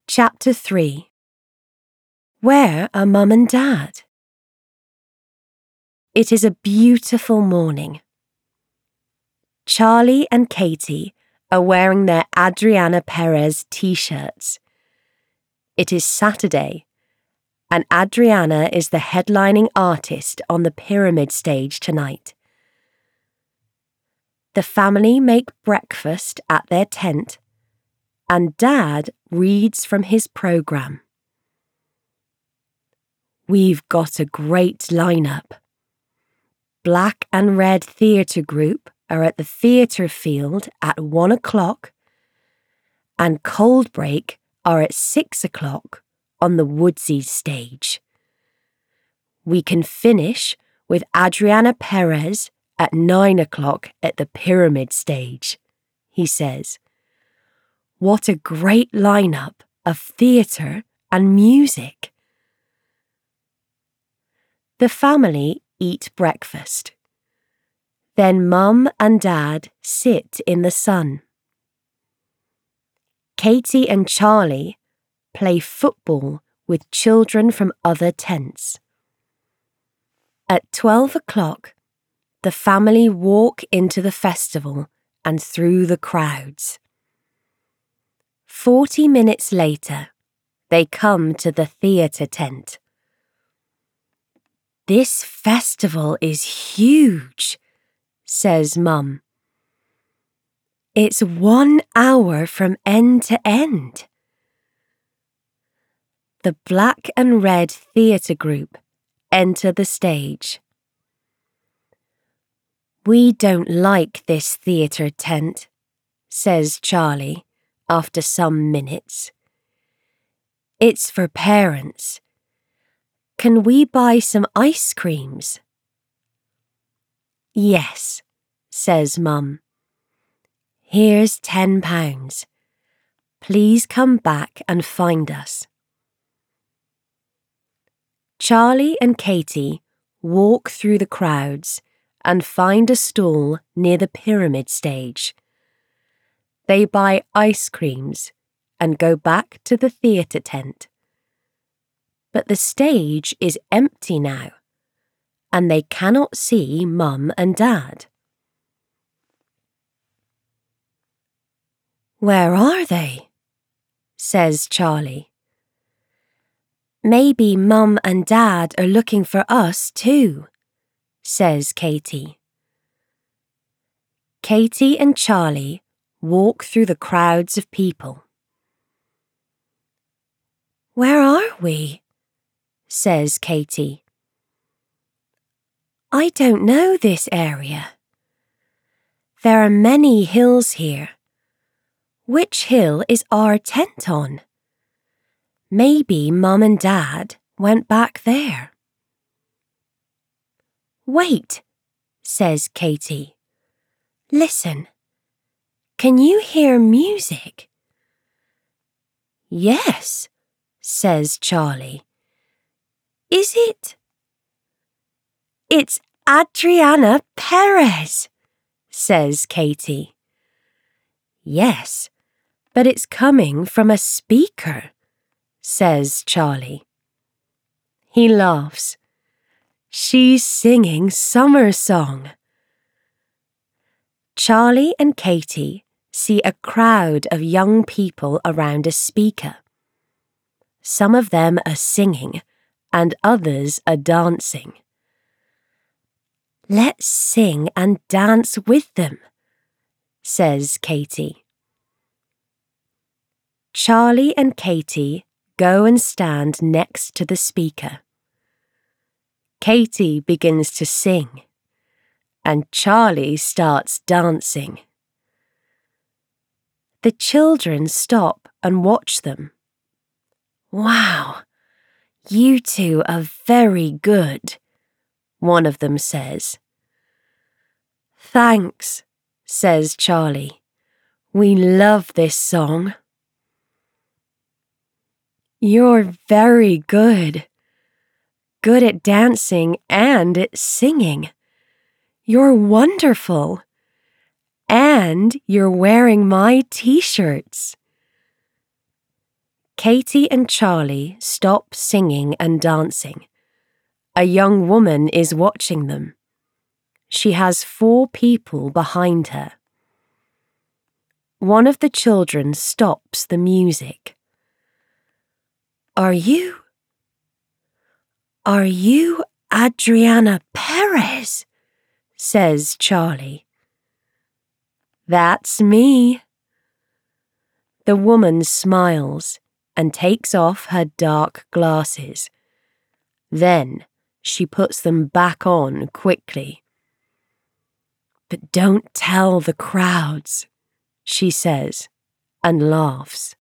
Chapter 3. Where are Mum and Dad? It is a beautiful morning. Charlie and Katie are wearing their Adriana Perez t-shirts. It is Saturday, and Adriana is the headlining artist on the Pyramid stage tonight. The family make breakfast at their tent, and Dad reads from his program. We've got a great lineup. Black and Red Theatre Group are at the theatre field at 1 o'clock, and Cold Break are at 6 o'clock on the Woodsies stage. We can finish with Adriana Perez at 9 o'clock at the Pyramid stage, he says. What a great lineup of theatre and music. The family eat breakfast. Then Mum and Dad sit in the sun. Katie and Charlie play football with children from other tents. At 12 o'clock, the family walk into the festival and through the crowds. 40 minutes later, they come to the theatre tent. This festival is huge, says Mum. It's 1 hour from end to end. The Black and Red Theatre Group enter the stage. We don't like this theatre tent, says Charlie after some minutes. It's for parents. Can we buy some ice creams? Yes, says Mum. Here's £10. Please come back and find us. Charlie and Katie walk through the crowds and find a stall near the Pyramid stage. They buy ice creams and go back to the theatre tent. But the stage is empty now, and they cannot see Mum and Dad. Where are they? Says Charlie. Maybe Mum and Dad are looking for us too, says Katie. Katie and Charlie walk through the crowds of people. Where are we? Says Katie. I don't know this area. There are many hills here. Which hill is our tent on? Maybe Mum and Dad went back there. Wait, says Katie. Listen. Can you hear music? Yes, says Charlie. Is it? It's Adriana Perez, says Katie. Yes, but it's coming from a speaker, says Charlie. He laughs. She's singing Summer Song. Charlie and Katie see a crowd of young people around a speaker. Some of them are singing and others are dancing. Let's sing and dance with them, says Katie. Charlie and Katie go and stand next to the speaker. Katie begins to sing, and Charlie starts dancing. The children stop and watch them. Wow, you two are very good, one of them says. Thanks, says Charlie. We love this song. You're very good. Good at dancing and at singing. You're wonderful. And you're wearing my t-shirts. Katie and Charlie stop singing and dancing. A young woman is watching them. She has 4 people behind her. One of the children stops the music. Are you Adriana Perez? Says Charlie. That's me. The woman smiles and takes off her dark glasses. Then she puts them back on quickly. But don't tell the crowds, she says, and laughs.